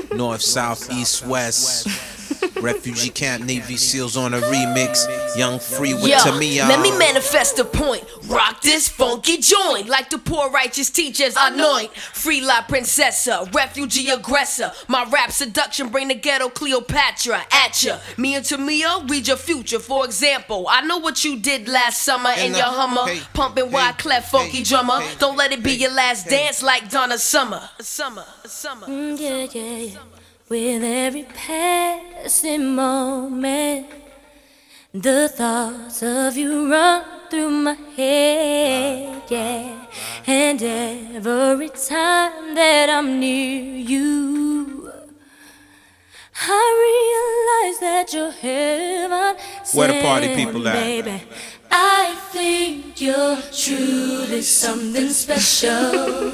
North, south, east, west. Refugee camp, Navy SEALs on a remix. Young Free with Tamia. Let me manifest a point. Rock this funky joint like the poor righteous teachers anoint. Free La Princessa, refugee aggressor. My rap seduction bring the ghetto Cleopatra at ya. Me and Tamia read your future. For example, I know what you did last summer in your Hummer, pumping Wyclef funky drummer. Don't let it be your last dance like Donna Summer. Yeah. With every passing moment, the thoughts of you run through my head, yeah. And every time that I'm near you, I realize that you're heaven sent. Where the party people at? Baby, I think you're truly something special.